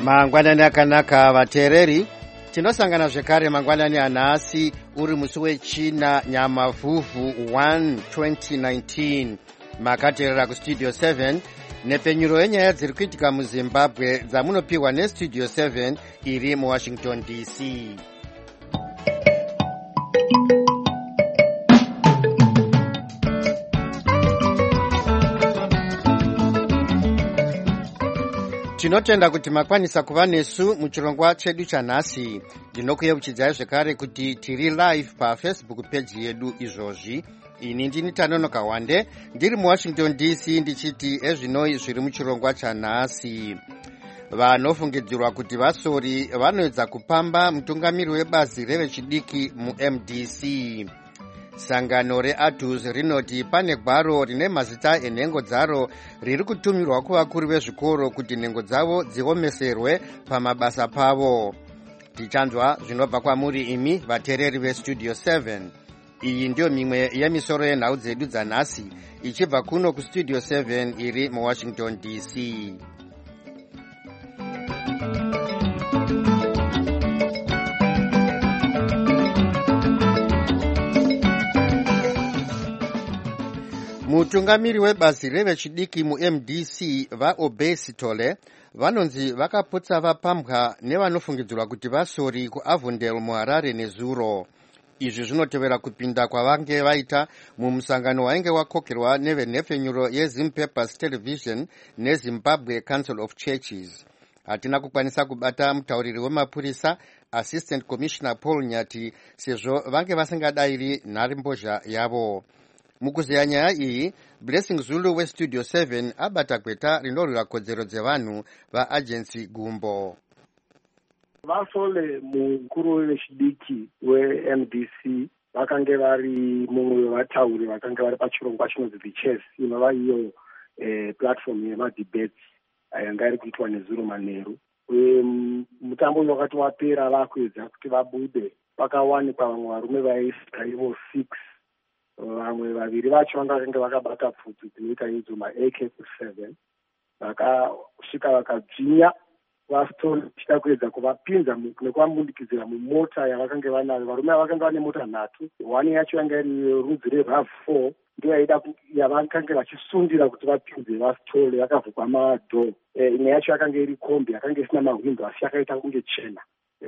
Mangwanani akanaka vateereri, tinosangana zvekare mangwanani anhasi uri musi wechina Nyamavhuvhu 1 2019. Makateerera kustudio 7 nepenyuro yenyaya dziri kuitika muZimbabwe dzamunopiwa nestudio 7 iri muWashington DC. Tinotenda kuti makwanisa kuva nesu muchirongwa chedu chanhasi. Ndinokuyeuchidzai zvekare kuti tiri live paFacebook page yedu izvozvi. Ini ndini Tanonoka Wande ndiri muWashington DC ndichiti ezvinoi zviri muchirongwa chanhasi. Vanofungidzirwa kuti vasori vanoedza kupamba mutungamiri webazi revechidiki muMDC. Sangano reADUS rinoti pane gwaro rine mazita enhengo dzaro riri kutumirwa kuvakuru vezvikoro kuti nhengo dzavo dziomeserwe pamabasa pavo. Tichanzwa zvinobva kwamuri imi vateereri vestudio 7. Iyi ndiyo mimwe yemisoro yenhau dzedu dzanhasi ichibva kuno kustudio 7 iri muWashington DC. Mutungamiri webazi revechidiki muMDC vaObesitole vanonzi vakaputsa vapambwa nevanofungidzirwa kuti vasori kuAvondale muHarare nezuro. Izvi zvinotevera kupinda kwavange vaita mumusangano wainge wakokerwa nevenhepfenyuro yeZim Papers Television neZimbabwe Council of Churches. Hatina kukwanisa kubata mutauriri wemapurisa Assistant Commissioner Paul Nyati sezvo vange vasingadayiri nharembozha yavo. Mukuzeya nyaya iyi, Blessing Zulu westudio 7 abata kweta rinorwira kodzero dzevanhu vaAgency Gumbo. Vasole mukuru wechidiki weMDC vakange vari mumwe wevatauri vakange vari pachirongwa chinonzi The Chess, inova iyo platform yemadebates yanga iri kuitwa neZuro Manheru. Mutambo uyu wakati wapera vakuedza kuti vabude, pakawanikwa vamwe varume vaisika ivo 6. Vamwe vaviri vacho vanga vakabata pfudzi dzinoita idzo maAK-47 vakasvika vakadzvinya vasitoli chida kuedza kuvapinza nekuvambudikidzira mumota yavakanga vanayo. Varume vakanga vane mota 3, one yacho yanga iri rudzi reRAV4 ndiyo yavakanga vachisundira kuti vapinze vasitoli, yakavhukwa madhoo. Imwe yacho yakanga iri kombi yakanga isina mahwindo asi yakaita kunge chena.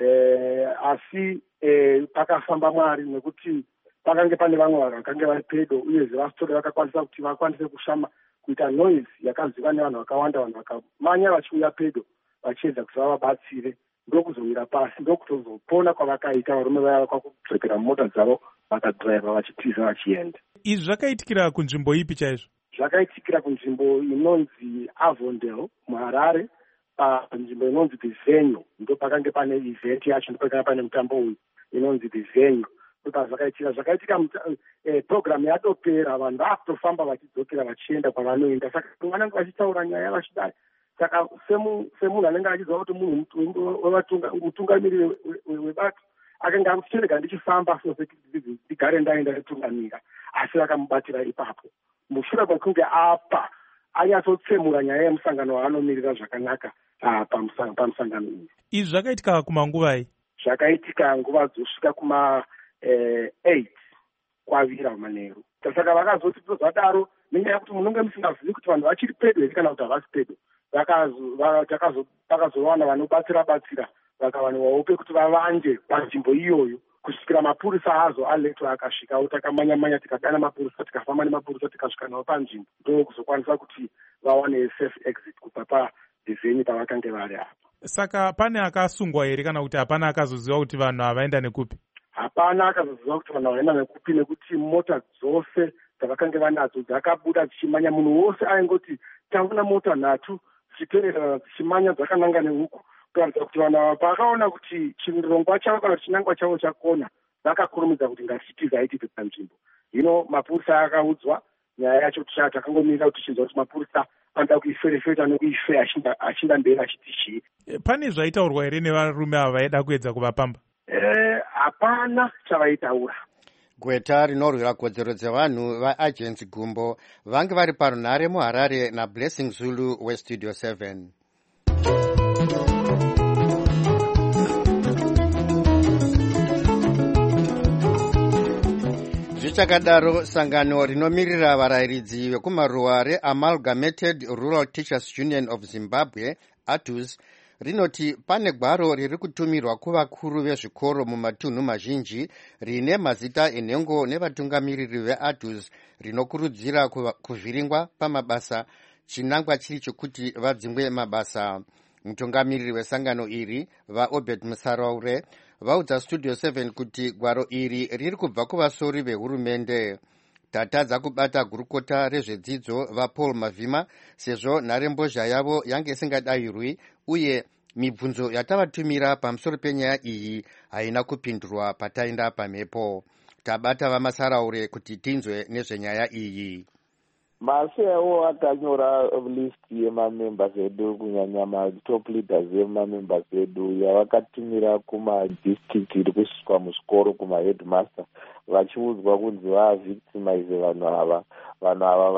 Asi pakafamba Mwari nekuti pakange pane vamwe vanhu vakanga vari pedo uyezve vasitore vakakwanisa kuti vakwanise kuita noise yakaziva nevanhu vakawanda. Vanhu vakamanya vachiuya pedo vachiedza kuti vavabatsire, ndokuzowira pasi, ndokutozopona kwavakaita varume vaya kwakudzokera mumota dzavo vakadhiraivha vachitiza vachienda. Izvi zvakaitikira kunzvimbo ipi chaizvo? Zvakaitikira kunzvimbo inonzi Avondale muHarare, panzvimbo inonzi The Venue. Ndo pakange pane event yacho, ndopakanga pane mutambo uyu inonzi The Venue. Zvakaitika program yatopera, vanhu vakutofamba vachidzokera vachienda kwavanoenda. Saka vanenge vachitaura nyaya vachidai. Saka semunhu anenge achiziva kuti munhu mutungamiri webatu akanga akuchereka ndichifamba ndigare ndaenda nditungamira, asi vakamubatira ipapo. Mushure mekunge apa anyatsotsemura nyaya yemusangano waanomiririra zvakanaka pamusangano uyu. Izvi zvakaitika kumanguvai? Zvakaitika nguva dzosvika kuma 8 kwavira Manheru. Saka vakazoti zvadaro nenyaya yekuti munenge musingazivi kuti vanhu vachiri pedo here kana kuti havasi pedo, vakazowana vanobatsira vakawaniwawo pekuti vavanje panzvimbo iyoyo kusvikira mapurisa azo aletwa akasvikawo. Takamanya tikadana mapurisa, tikafamba nemapurisa, tikasvika nawo panzvimbo ndokuzokwanisa kuti vawane safe exit kubva paDivheni pavakange vari apa. Saka pane akasungwa here kana kuti hapana akazoziva kuti vanhu havaenda nekupi? Hapana akazoziva kuti vanhu havaenda nekupi, nekuti mota dzose dzavakange vanadzo dzakabuda dzichimanya. Munhu wose aingoti taona mota 3 dzichiterera dzichimanya dzakananga nehuku, kuratidza kuti vanhu ava pakaona kuti chirongwa chavo kana kuti chinangwa chavo chakona, vakakurumidza kuti ngatichitiza itibve panzvimbo. Hino mapurisa akaudzwa nyaya yacho, takangomirira kuti chinzwa kuti mapurisa anoda kuiferefeta nekuifeya achinda mberi achiti chii. Pane zvaitaurwa here nevarume ava vaida kuedza kuvapamba? Hapana chavaitaura. Gweta rinorwira kodzero dzevanhu vaAgency Gumbo vange vari parunhare muHarare naBlessing Zulu westudio 7. takadaro sangano rinomirira varayiridzi vekumaruwa reAmalgamated Rural Teachers Union of Zimbabwe ATUZ rinoti pane gwaro riri kutumirwa kuvakuru vezvikoro mumatunhu mazhinji rine mazita enhengo nevatungamiriri veATUZ rinokurudzira kuvhiringwa pamabasa chinangwa chiri chokuti vadzingwe mabasa. Mutungamiriri wesangano iri vaObed Musaraure vaudza Studio 7 kuti gwaro iri riri kubva kuvasori vehurumende. Tatadza kubata gurukota rezvedzidzo vaPaul Mavhima sezvo nharembozha yavo yange isingadayirwi uye mibvunzo yatavatumira pamusoro penyaya iyi haina kupindurwa pataenda pamhepo. Tabata vaMasaraure kuti tinzwe nezvenyaya iyi. Maseo akanyora list yemamembers edu kunyanya matop leaders yemamembers edu yavakatumira kumadistrict iri kusvika muzvikoro kumaheadmaster vachiudzwa kunzi vavictimize vanhu ava. Vanhu ava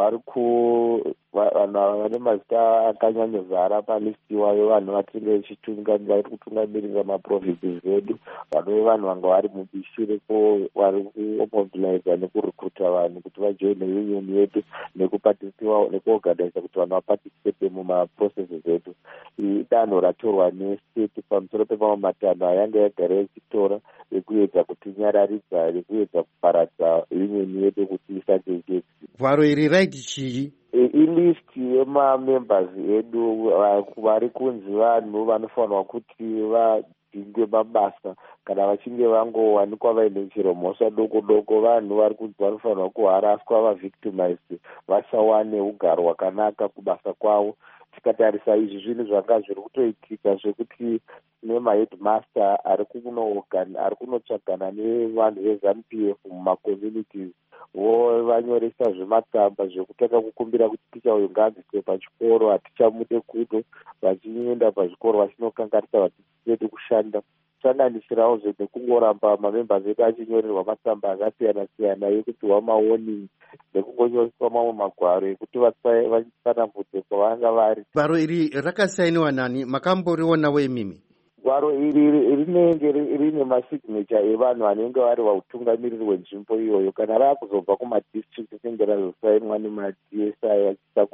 vane mazita akanyanyozara palist iwayo, vanhu vari kutungamirira maprovinces edu, vanove vanhu vanga vari mubishi vari kumobiliza nekurekruta vanhu kuti vajoine union yedu nekuorganiza kuti vanhu vaparticipate mumaprocesses edu. Danho ratorwa nestate pamusoro pemamwe matanho ayanga yagara yachitora ekuedza kutinyararidza nekuedza kuparadza union yedu kuti isatejeki. Gwaro iri raiti chii? Ilist yemamembers edu vari kunzi vanhu vanofanirwa kuti vadzingwe mabasa kana vachinge vangowanikwa vaine chero mhosva doko doko. Vanhu vari kunzi vanofanirwa kuharaswa, vavictimized, vasawane ugaro hwakanaka kubasa kwavo. Tikatarisa izvi zvinhu zvanga zviri kutoitika zvekuti nemaheadmaster ari kunotsvagana nevanhu veZANU-PF mumaCommunities vanyoresa zvematsamba zvekutaka kukumbira kuti ticha uyu ngaabviswe pachikoro, hatichamude kudo, vachienda pazvikoro vachinokangarisa vadzidzi vedu kushanda. Kusanganisirawo nekungoramba mamembers edu achinyorerwa matsamba akasiyana siyana ekuti wamawarning nekungonyoreswa mamwe magwaro ekuti vatsanambudze kwavanga vari. Gwaro iri rakasainiwa nani? Makamboriwonawo imimi? Gwaro iri rinenge rine masignature evanhu vanenge vari vautungamiriri wenzvimbo iyoyo. Kana raakuzobva kumadistrict rinenge razosainwa nemaDSI achiisa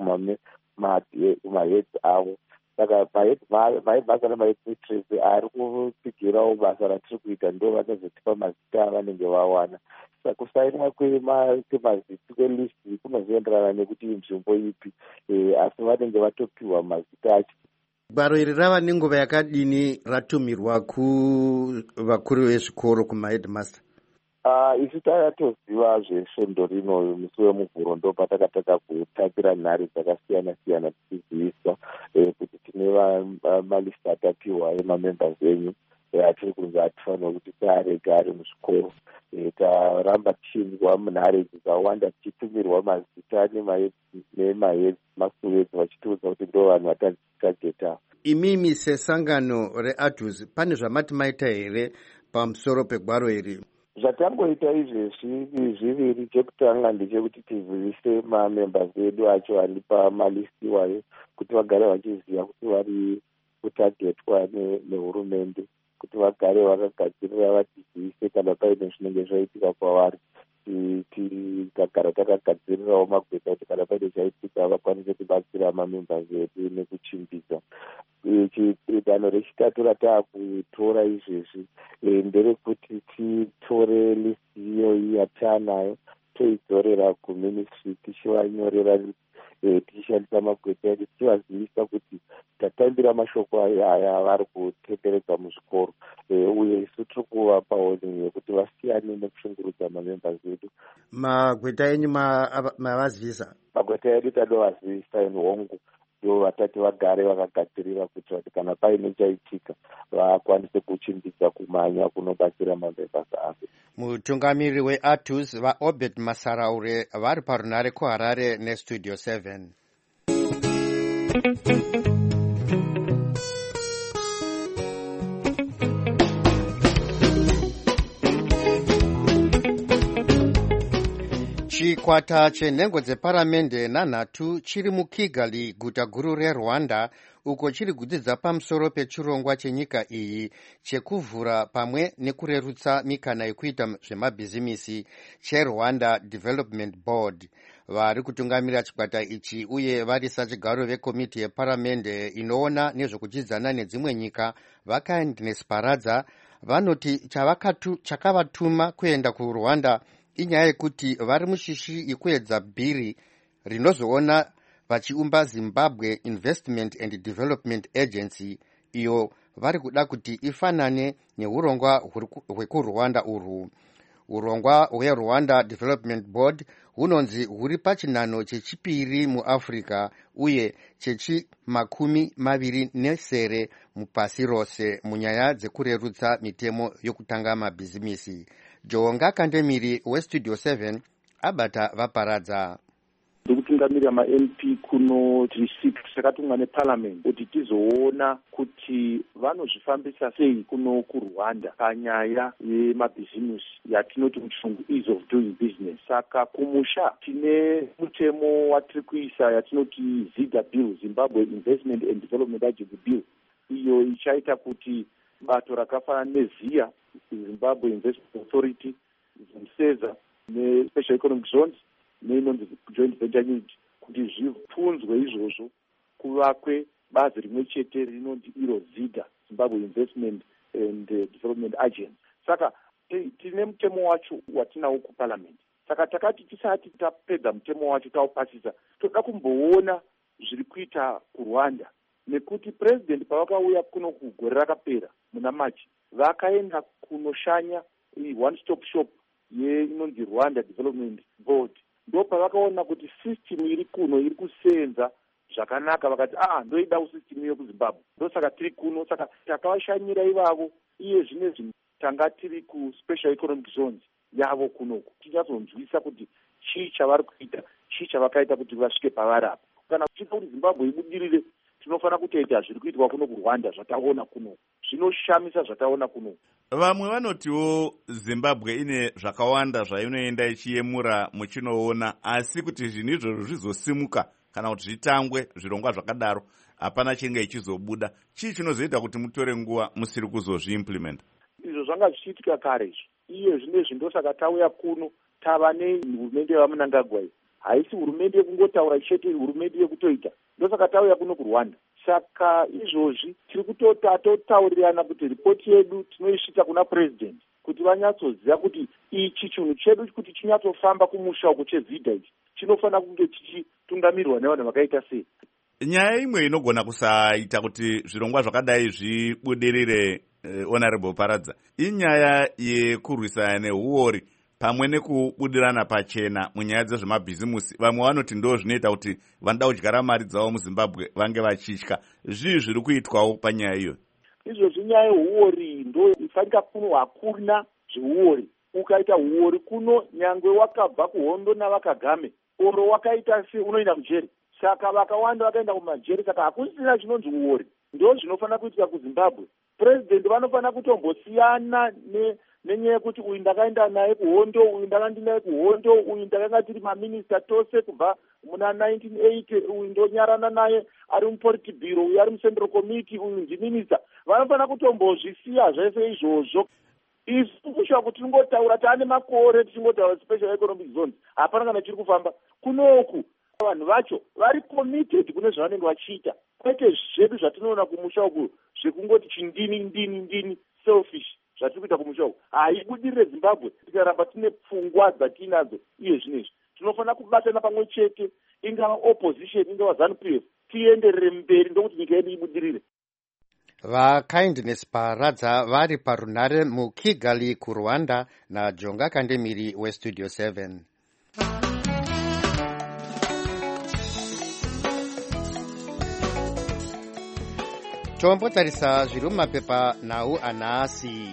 kumaheads avo. Saka maheadmaster nemaheadmistress ari kupigirawo basa ratiri kuita ndo vanozotipa mazita avanenge vawana. Saka kusainwa kwemazita kwelist kunozoenderana nekuti inzvimbo ipi, asi vanenge vatopiwa mazita acho. Gwaro iri rava nenguva yakadini ratumirwa kuvakuru vezvikoro kumaheadmaster? Isu takatoziva zvesvondo rino musi wemuvhuro ndo patakataka kutapira nhare dzakasiyana siyana tichizivisa kuti tine malista atapiwa emamembers enyu atiri kunzi hatifanira kuti tiarege ari muzvikoro. Taramba tichinzwa munhare dzakawanda tichitumirwa mazita nemasuwedzi vachitiudza kuti ndo vanhu vatanzi tichageta. Imimi sesangano reATUZ pane zvamati maita here pamusoro pegwaro iri? Zvatangoita izvezvi zviviri. Chekutanga ndechekuti tizivise mamembers edu acho ari pamalisti iwayo kuti vagare vachiziva kuti vari kutagetwa nehurumende, kuti vagare vakagadzirira vatizivise kana paine zvinenge zvaitika kwavari. Tikagara takagadzirirawo magweta kuti kana paine chaitika vakwanise kubatsira mamembers edu nekuchimbidza. Danho rechitatu rataakutora izvezvi nderekuti titore list iyoyi yataanayo toidzorera kuministry tichivanyorera tichishandisa magweta edu tichivazivisa kuti tatambira mashoko aya vari kutenderedza muzvikoro uye isu tiri kuvapa warning yekuti vasiyane nekushungurudza mamembers edu. Magweta enyu mavazivisa? Magweta edu tadovazivisa hongu ndo vatati vagare vakagadzirira kuitira kuti kana paine chaitika vakwanise kuchimbidza kumanya kunobatsira mamembers avo. Mutungamiriri weATUZ vaObed Musaraure vari parunare kuHarare neStudio 7. Chikwata chenhengo dzeparamende nanhatu chiri muKigali, guta guru reRwanda, uko chiri kudzidza pamusoro pechirongwa chenyika iyi chekuvhura pamwe nekurerutsa mikana yekuita zvemabhizimisi cheRwanda Development Board. Vari kutungamirira chikwata ichi uye vari sachigaro vekomiti yeparamende inoona nezvekuchidzana nedzimwe nyika Vakandnes Paradza vanoti chakavatuma kuenda kuRwanda inyaya yekuti vari mushishi yekuedza bhiri rinozoona vachiumba Zimbabwe Investment and Development Agency, iyo vari kuda kuti ifanane neurongwa hwekuRwanda urwu. Urongwa hweRwanda Development Board hunonzi huri pachinhano chechipiri muAfrica uye chechi20 mupasi rose munyaya dzekurerutsa mitemo yokutanga mabhizimisi. Jonga Kandemiri weStudio 7 abata vaparadza. Ndikutungamirira ma-MP kuno district sakatumwa neparliament kuti tizoona kuti vanozvifambisa sei kuno kuRwanda panyaya yemabhizimusi yatinoti muchirungu ease of doing business. Saka kumusha tine mutemo watiri kuisa yatinoti ZIDA bill, Zimbabwe Investment and Development Agency bill, iyo ichaita kuti bato rakafanana neZIA, Zimbabwe Investment Authority, ZIMSEZA neSpecial Economic Zones neinonzi joint venture unit kuti zvipfunzwe izvozvo kuvakwe bazi rimwe chete rinonzi iro ZIDA, Zimbabwe Investment and Development Agency. Saka tine mutemo wacho watinawo kuparliament. Saka takati tisati tapedza mutemo wacho taupasisa, toda kumboona zviri kuita kuRwanda, nekuti president pavakauya kuno kugore rakapera muna Machi vakaenda kunoshanya one stop shop inonzi Rwanda Development Board. Ndo pavakaona kuti system iri kuno iri kusenza zvakanaka, vakati ndoida system iyo kuZimbabwe, ndosaka tiri kuno. Saka takavashanyira ivavo iye zvinezvi tanga tiri kuSpecial Economic Zones yavo kunoku, tinyazonzwisa kuti chii chavari kuita, chii chavakaita kuti vasvike pavari apa. Kana tichida kuti Zimbabwe ibudirire, tinofanira kutoita zviri kuitwa kuno kuRwanda zvataona kuno, zvinoshamisa zvataona kuno. Vamwe vanotiwo Zimbabwe ine zvakawanda zvainoenda ichiyemura muchinoona, asi kuti zvinhu izvozvo zvizosimuka kana kuti zvitangwe zvirongwa zvakadaro hapana chinge ichizobuda. Chii chinozoita kuti mutore nguva musiri kuzozviimplement? Izvo zvanga zvichiitika kare izvo. Iye zvinezvi ndosaka tauya kuno tava nehurumende yaMnangagwa iyi. Haisi hurumende yekungotaura chete, hurumende yekutoita. Ndosaka tauya kuno kuRwanda. Saka izvozvi tiri kutotaurirana kuti ripoti yedu tinoisvitsa kuna president kuti vanyatsoziva kuti ichi chinhu chedu kuti chinyatsofamba kumusha uko cheZIDA ichi chinofanira kunge chichitungamirwa nevanhu vakaita sei. Nyaya imwe inogona kusaita kuti zvirongwa zvakadai zvibudirire, Honorable Paradza, inyaya yekurwisana nehuori pamwe nekubudirana pachena munyaya dzezvemabhizimusi. Vamwe vanoti ndo zvinoita kuti vanoda kudyara mari dzavo muZimbabwe vange vachitya. Zvii zviri kuitwawo panyaya iyo? Izvozvi nyaya yehuori ndo ifanika kuno hakuna zveuori. Ukaita huori kuno nyangwe wakabva kuhondo navakagame oro wakaita se unoenda mujeri. Saka vakawanda vakaenda kumajeri. Saka hakusina chinonzi huori. Ndo zvinofanira kuitika kuZimbabwe. President vanofanira kutombosiyana nenyaya yekuti uyu ndakaenda naye kuhondo, uyu ndakandi naye kuhondo, uyu ndakanga tiri maminista tose kubva muna 1980, uyu ndonyarana naye ari mupolitibhiro, uyu ari mucentral committee, uyu ndiminista. Vanofanira kutombozvisiya zvese izvozvo. Isu kushuwa kuti tingotaura taane makore tichingotaura Special Economic Zones, hapana kana chiri kufamba. Kunoku vanhu vacho vari committed kune zvavanenge vachiita. Kwete zvedu zvatinoona kumusha uku zvekungoti chindini selfish zvatiri kuita kumusha uku haibudirire Zimbabwe. Tikaramba tine pfungwa dzatinadzo iye zvinezvi, tinofanira kubatana pamwe chete, ingava opposition, ingava ZANU-PF, tienderere mberi ndokuti nyika yedu ibudirire. VaKindness Paradza vari parunhare muKigali kuRwanda naJonga Kandemiri weStudio 7. Tombotarisa zviri mumapepa nhau anhasi.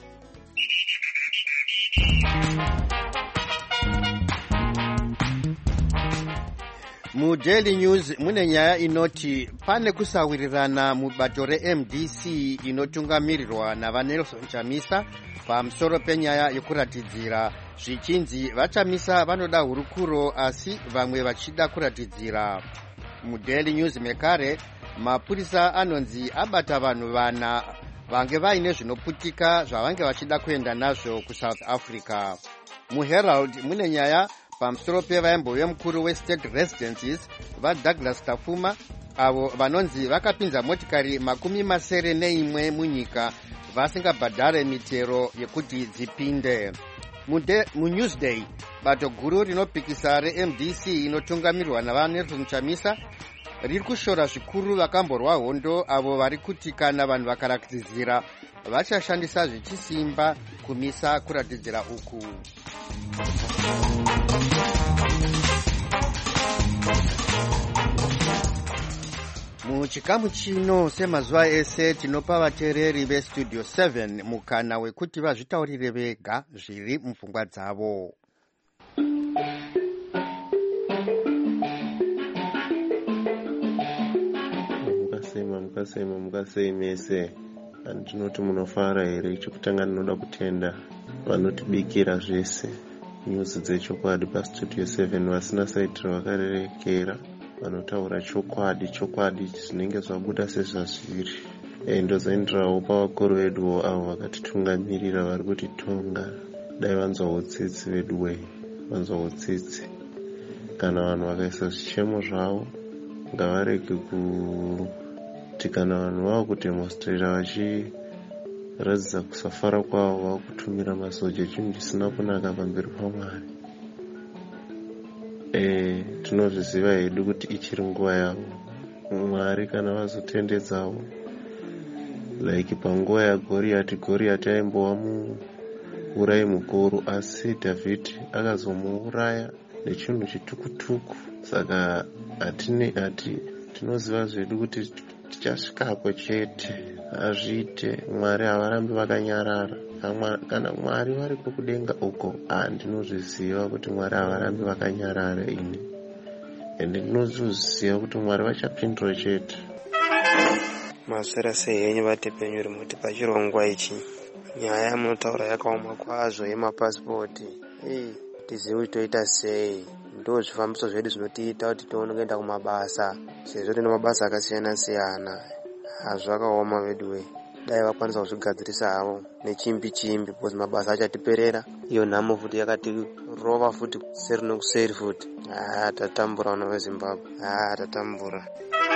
MuDaily News mune nyaya inoti pane kusawirirana mubato reMDC inotungamirirwa navaNelson Chamisa pamusoro penyaya yokuratidzira zvichinzi vaChamisa vanoda hurukuro asi vamwe vachida kuratidzira. MuDaily News mekare mapurisa anonzi abata vanhu vana vange vaine zvinoputika zvavange vachida kuenda nazvo kuSouth Africa. MuHerald mune nyaya pamusoro pevaimbowe mukuru weState Residences vaDouglas Tafuma avo vanonzi vakapinza motikari 71 munyika vasingabhadhare mitero yekuti dzipinde. MuNewsday bato guru rinopikisa reMDC inotungamirwa naVanelson Chamisa riri kushora zvikuru vakamborwa hondo avo vari kuti kana vanhu vakaratidzira vachashandisa zvechisimba kumisa kuratidzira uku. Muchikamu chino semazuva ese tinopa vateereri veStudio 7 mukana wekuti vazvitaurire vega zviri mupfungwa dzavo. Mukasei ndinoti munofara here. Chekutanga ndinoda kutenda vanotibikira zvese nyuzi dzechokwadi paStudio 7 vasina saitiro vakarerekera vanotaura chokwadi zvinenge zvabuda sezvazviri. Ndozaindirawo pavakuru veduwo avo vakatitungamirira vari kutitonga. Dai vanzwa utsitsi veduwe, vanzwa utsitsi. Kana vanhu vakaisa zvichemo zvavo ngavarege kuti kana vanhu vavo kudemonstrera vachiratidza kusafara kwavo vakutumira masoja chinhu chisina kunaka pamberi paMwari. Tinozviziva hedu kuti ichiri nguva yavo. Mwari kana vazotendedzawo like panguva yaGoriati aimbova muurayi mukuru, asi Dhavhidhi akazomuuraya nechinhu chitukutuku. Saka tinoziva zvedu kuti tichasvikapo chete. Azviite, Mwari havarambi vakanyarara. Kana Mwari variko kudenga uko, ndinozviziva kuti Mwari havarambi vakanyarara ini. Ende ndinozviziva kuti Mwari vachapindura chete. Maswera sei henyu vatepenyuri muti pachirongwa ichi nyaya yamunotaura yakaoma kwazvo yemapasipoti. Tizive kuti toita sei. Ndo zvifambiso zvedu zvinotiita kuti tione kuenda kumabasa, sezvo tine mabasa akasiyana siyana. Zvakaoma veduwe. Dai vakwanisa kuzvigadzirisa havo nechimbi because mabasa achatiperera. Iyo nhamo futi yakatirova futi kuseri nokuseri futi. Tatambura vana veZimbabwe. Tatambura.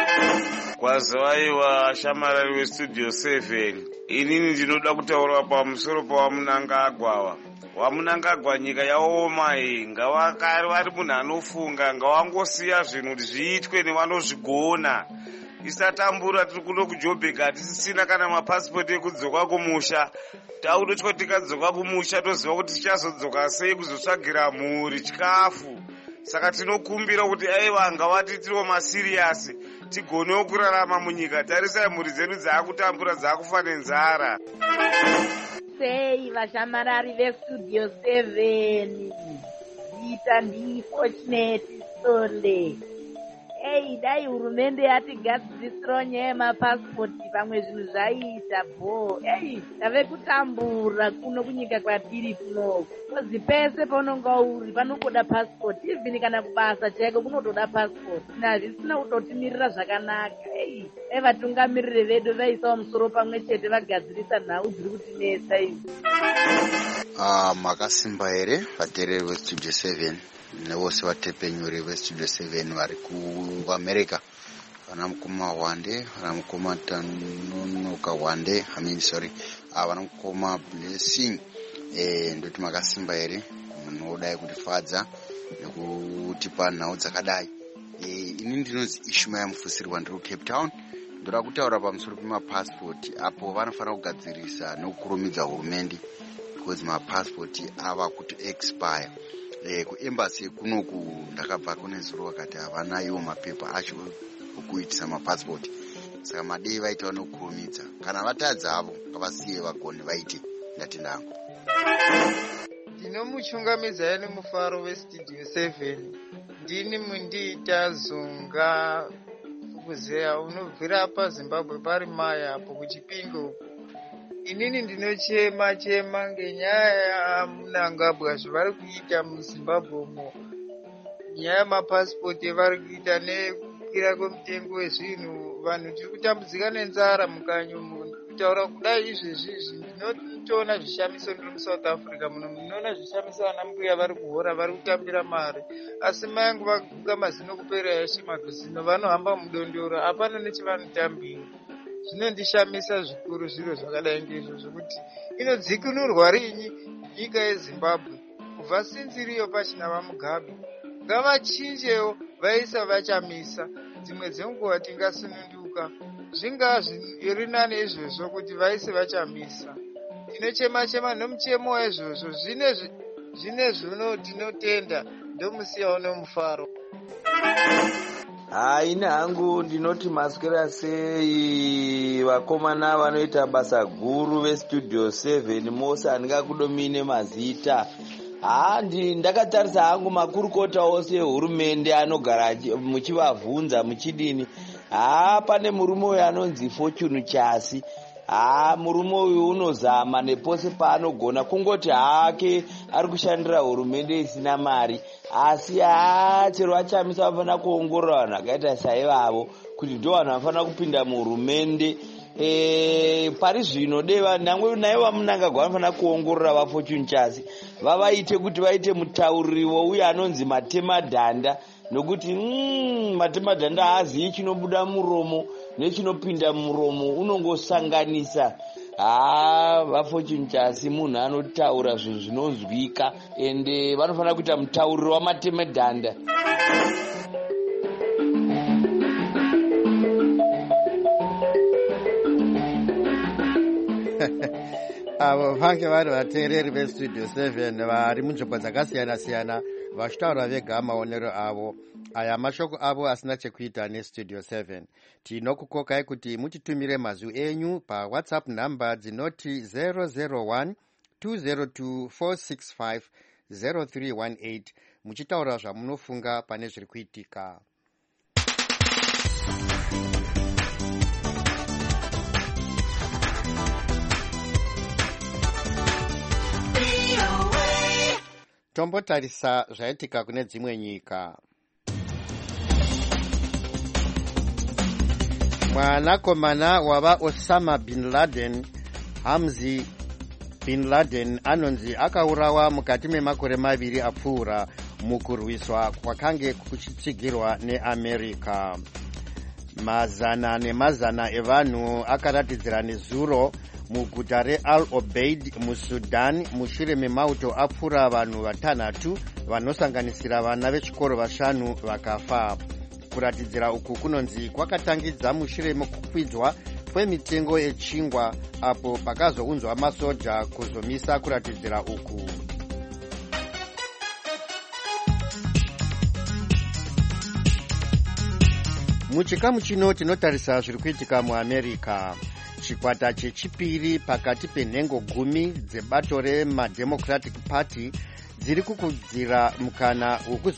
Kwazovaiwa shamarari weStudio 7. Inini ndinoda kutaura pamusoro pawamunangagwa. Wamunangagwa nyika yaoma ngavakari vari munhu anofunga ngavangosiya zvinhu kuti zviitwe nevanozvigona. Isatambura tiri kuno kuJoburg hatisisina kana mapasipoti ekudzoka kumusha. Taudotya tikadzoka kumusha toziva kuti tichazodzoka sei kuzotsvagira mhuri chikafu. Saka tinokumbira kuti aiwa ngavatitiriwo masiriyasi tigonewo kurarama munyika. Tarisai mhuri dzedu dzaakutambura dzaakufa nenzara. Sei vashamarari veStudio 7 ita ndifortunate Sunday. Dai hurumende yatigadzirisirewo nyaya yemapasipoti pamwe zvinhu zvaita tave kutambura kuno kunyika kwatiri kuno. Kozi pese paunonga uri panotoda pasipoti, even kana kubasa chaiko kunotoda pasipoti. Hazvisina kutotimirira zvakanaka. Vatungamiriri vedu vaisawo musoro pamwe chete vagadzirisa nhau dziri kutinetsa idzi. Makasimba here vateereri veStudio 7 nevose vatepenyuri veStudio 7 vari kuAmerica. Vana mukoma Wande, vana mukoma Tanonoka Wande, vana mukoma Blessing. Ndoti makasimba here munodai kutifadza nekutipa nhau dzakadai. Ini ndinonzi Ishmael Mufusirwa ndiri kuCape Town. Ndoda kutaura pamusoro pemapasipoti apo vanofanira kugadzirisa nekukurumidza hurumende because mapasipoti ava kuti expire. Kuembassy kunoku ndakabva kune zuro vakati havanayo mapepa acho okuitisa mapasipoti. Saka madei vaitawo nekukurumidza. Kana vatadza avo ngavasiye vagone vaite. Ndatenda hangu. Ndinomuchungamidza nemufaro weStudio 7. Ndini mundiita Zunga Fukuzeya unobvira paZimbabwe pari maya apo kuChipinge. Inini ndinochema ngenyaya yaMunangagwa zvavari kuita muZimbabwe umo. Nyaya yemapasipoti yavari kuita nekukwira kwemutengo wezvinhu vanhu tiri kutambudzika nenzara mukanyi umu. Kutaura kudai izvezvizvi ndinotoona zvishamiso ndiri muSouth Africa muno, munoona zvishamiso vana mbuya vari kuhora, vari kutambira mari, asi mai angu vaguka mazino kupera yashe magozino, vanohamba mudondoro, hapana nechevanotambira. Zvinondishamisa zvikuru zviro zvakadai ngeizvozvo, kuti inodzikinurwa rinyi nyika yeZimbabwe kubva sinziriyo pachina vaMugabe. Ngavachinjewo vaisa vachamisa, dzimwe dzenguva tingasununduka. Zvingaa zviri nani izvozvo kuti vaise vachamisa. Tinochema-chema nomuchemo waizvozvo, zvine zvino tinotenda ndomusiyawo nomufaro. Ine hangu ndinoti maswera sei vakomana vanoita basa guru veStudio 7 mose handingakudomine mazita. Ndakatarisa hangu makurukota ose ehurumende anogara muchivavhunza muchidini. Pane murume uyu anonzi Fortune Chasi. Murume uyu unozama nepose paanogona kungoti hake ari kushandira hurumende isina mari, asi chero achamisa vanofanira kuongorora vanhu vakaita saivavo kuti ndo vanhu vanofanira kupinda muhurumende. Pari zvino nangwe naivo vaMunangagwa vanofanira kuongorora vaFortune Chasi vavaite kuti vaite mutauririwo uye anonzi Matemadhanda, nokuti Matemadhanda haazivi chinobuda muromo nechinopinda muromo, unongosanganisa. VaFortune Chasi munhu anotaura zvinhu zvinonzwika, ende vanofanira kuita mutauriro wamatemedhanda. avo vange vari vateereri veStudio 7 vari munzvimbo dzakasiyana-siyana vachitaura vega maonero avo. Aya mashoko avo asina chekuita neStudio 7. Tinokukokai kuti mutitumire mazwi enyu paWhatsApp namba dzinoti 001 202 465 0318 muchitaura zvamunofunga pane zviri kuitika. Tombotarisa zvaitika kune dzimwe nyika. Mwanakomana wava Osama bin Laden, Hamzi bin Laden, anonzi akaurawa mukati memakore maviri apfuura mukurwiswa kwakange kuchitsigirwa neAmerica. Mazana nemazana evanhu akaratidzira nezuro muguta reAl Obeid muSudan mushure memauto apfuura vanhu vatanhatu vanosanganisira vana vechikoro vashanu vakafa. Kuratidzira uku kunonzi kwakatangidza mushure mekukwidzwa kwemitengo yechingwa apo pakazounzwa masoja kuzomisa kuratidzira uku. Muchikamu chino tinotarisa zviri kuitika muAmerica. Chikwata chechipiri pakati penhengo 10 dzebato remademocratic party dziri kukudzira mukana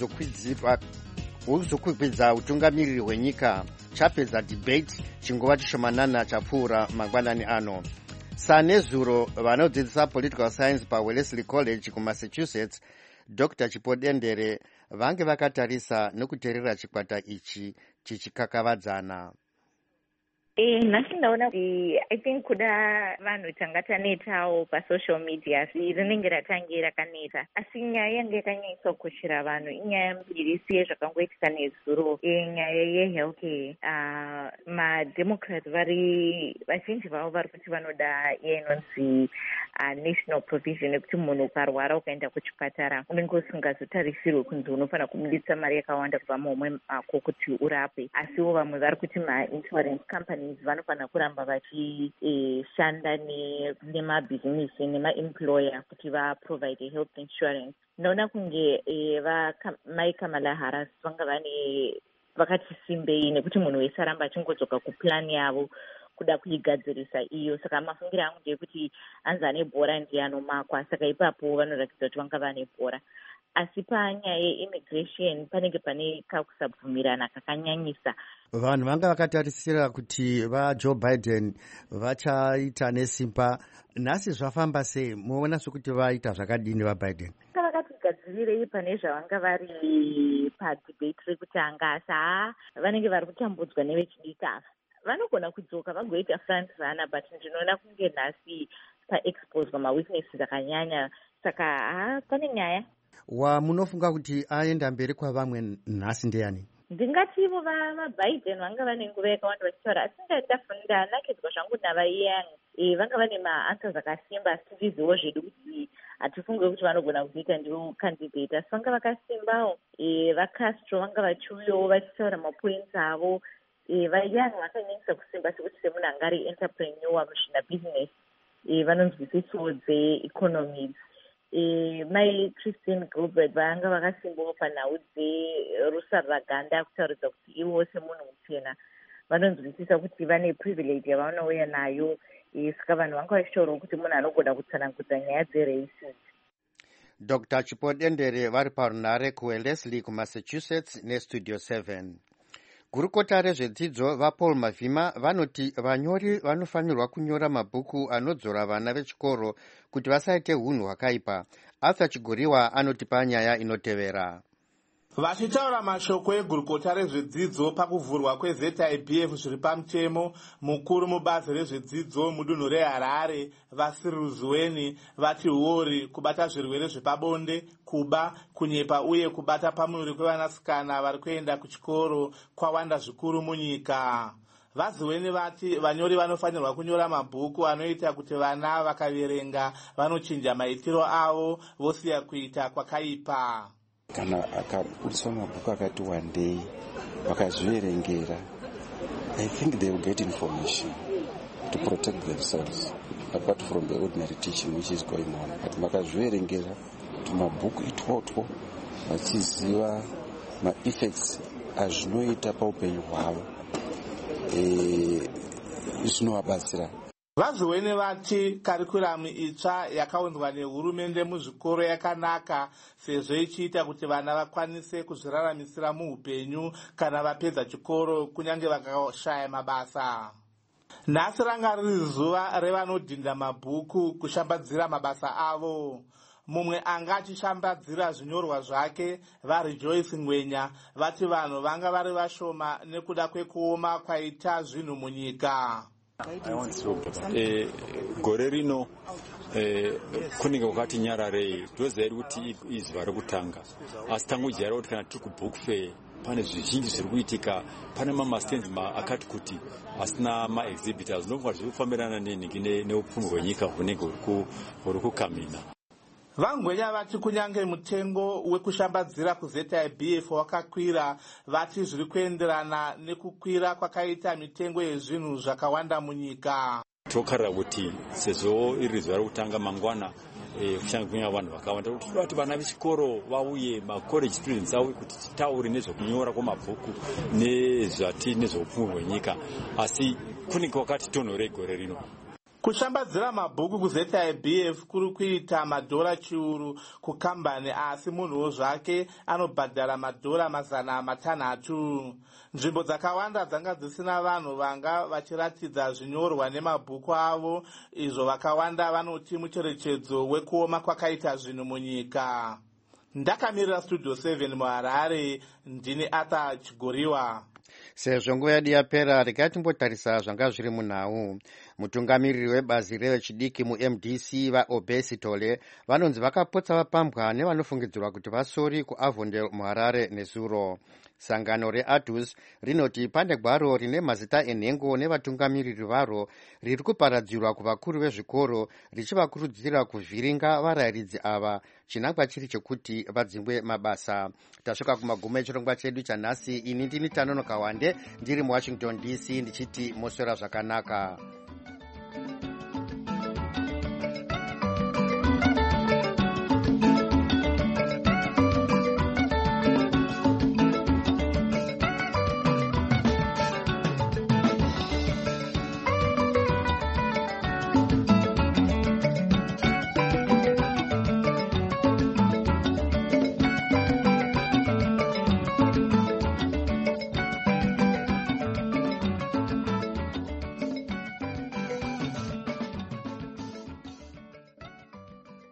wekuzokwidza utungamiriri hwenyika chapedza debate chinguva chishomanana chapfuura mangwanani ano. Sanezuro vanodzidzisa political science paWellesley College kuMassachusetts, Dr. Chipodendere vange vakatarisa nokuteerera chikwata ichi chichikakavadzana. Nhasi ndaona kuti I think kuda vanhu tanga tanetawo pasocial media rinenge ratange rakaneta, asi nyaya yange yakanyanyisa kukoshera vanhu inyaya mbiri siye zvakangoitika nezuro, nyaya yehealthcare. MaDemocrats vazhinji vavo vari kuti vanoda inonzi national provision yekuti munhu ukarwara ukaenda kuchipatara unenge usingazotarisirwe kunzi unofanira kubudisa mari yakawanda kubva muhomwe mako kuti urapwe, asiwo vamwe vari kuti mainsurance company vanofanira kuramba vachishanda nemabhizinisi nemaemployer kuti vaprovide health insurance. Ndaona kunge mai Kamala Harris vanga vakati simbei nekuti munhu wese aramba achingodzoka kuplani yavo kuda kuigadzirisa iyo. Saka mafungiro angu ndeyekuti anzi ane bhora ndiye anomakwa, saka ipapo vanoratidza kuti vanga vane bhora. Asi panyaya yeimmigration panenge pane kakusabvumirana kakanyanyisa. Vanhu vanga vakatarisira kuti vaJoe Biden vachaita nesimba. Nhasi zvafamba sei? Muona sokuti vaita zvakadini vaBiden? Vakatigadzirirei pane zvavanga vari padebate rekutanga, asi vanenge vari kutambudzwa nevechidiki ava. vanogona kudzoka vagoita front runner, but ndinoona kunge nhasi paexposwa mawitnesses akanyanya, saka pane nyaya. Wamunofunga kuti aenda mberi kwavamwe nhasi ndeyani? Ndingati ivo vaBiden vanga vane nguva yakawanda vachitaura, asi ndafunda nakedzwa zvangu navaiyang vanga vane maanswers akasimba, asi tichizivo zvedu kuti hatifunge kuti vanogona kuzoita ndivo candidate, asi vanga vakasimbawo. VaCastro vanga vachiuyawo vachitaura mapoints avo. VaYoung vakanyanyisa kusimba sekuti semunhu anga ari entrepreneur muzvina business, vanonzwisisawo dzeeconomies. Mai Christine Gilbert vanga vakasimbawo panhau dzerusaraganda, kutaridza kuti ivo semunhu muchena vanonzwisisa kuti vane privilege yavanouya nayo, saka vanhu vanga vachitaurawo kuti munhu anogona kutsanangudza nyaya dzeraces. Dr. Chipodendere vari parunare kuWellesley kuMassachusetts neStudio 7. Gurukota rezvedzidzo vaPaul Mavhima vanoti vanyori vanofanirwa kunyora mabhuku anodzora vana vechikoro kuti vasaite hunhu hwakaipa. Arthur Chiguriwa anotipa nyaya inotevera. Vachitaura mashoko egurukota rezvedzidzo pakuvhurwa kweZIBF zviri pamutemo, mukuru mubazi rezvedzidzo mudunhu reHarare Vasiri Zuweni vati huori kubata zvirwere zvepabonde, kuba, kunyepa uye kubata pamuviri kwevanasikana vari kuenda kuchikoro kwawanda zvikuru munyika. Vazuweni vati vanyori vanofanirwa kunyora mabhuku anoita kuti vana vakaverenga vanochinja maitiro avo vosiya kuita kwakaipa. Kana akabudiswa mabhuku akati one day vakazviverengera, I think they will get information to protect themselves apart from the ordinary teaching which is going on. But vakazviverengera kuti mabhuku itotwo vachiziva ma-effects azvinoita paupenyu hwavo, zvinovabatsira. Vazuweni vati karikuramu itsva yakaunzwa nehurumende muzvikoro yakanaka, sezvo ichiita kuti vana vakwanise kuzviraramisira muupenyu kana vapedza chikoro kunyange vakashaya mabasa. Nhasi ranga riri zuva revanodhinda mabhuku kushambadzira mabasa avo. Mumwe anga achishambadzira zvinyorwa zvake vaRejoice Ngwenya vati vanhu vanga vari vashoma nekuda kwekuoma kwaita zvinhu munyika. Gore rino kunenge kwakati nyararei, toziva kuti izuva rekutanga, asi tangojaira kuti kana tiri kubook fair pane zvizhinji zviri kuitika, pane mamastenzi akati kuti asina maexhibitors, ndonga zviri kufambirana neupfumi hwenyika hunenge huri kukamina. VaNgwenya vati kunyange mutengo wekushambadzira kuZIBF wakakwira, vati zviri kuenderana nekukwira kwakaita mitengo yezvinhu zvakawanda munyika. Tokarira kuti sezvo iri zuva rekutanga mangwana kuchange kunyanya vanhu vakawanda, kuti toda kuti vana vechikoro vauye, macollege students auye kuti titaure nezvekunyora kwamabhuku nezveupfumi hwenyika, asi kunenge kwakati tonhorei gore rino. Kushambadzira mabhuku kuZIBF kuri kuita madhora chiuru kukambani, asi munhuwo zvake anobhadhara madhora 600. Nzvimbo dzakawanda dzanga dzisina vanhu vanga vachiratidza zvinyorwa nemabhuku avo, izvo vakawanda vanoti mucherechedzo wekuoma kwakaita zvinhu munyika. Ndakamirira Studio 7 muHarare, ndini Arthur Chiguriwa. Sezvo nguva yedu yapera, regai timbotarisa zvanga zviri munhau. Mutungamiriri webazi revechidiki muMDC vaObesi Tole vanonzi vakapotsa vapambwa nevanofungidzirwa kuti vasori kuAvondale muHarare nezuro. Sangano reADUS rinoti pane gwaro rine mazita enhengo nevatungamiriri varo riri kuparadzirwa kuvakuru vezvikoro richivakurudzira kuvhiringa varayiridzi ava, chinangwa chiri chekuti vadzingwe mabasa. Tasvika kumagumo echirongwa chedu chanhasi. Ini ndini Tanonoka Wande ndiri muWashington DC ndichiti moswera zvakanaka.